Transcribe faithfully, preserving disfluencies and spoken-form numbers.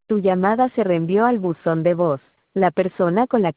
Tu llamada se reenvió al buzón de voz. La persona con la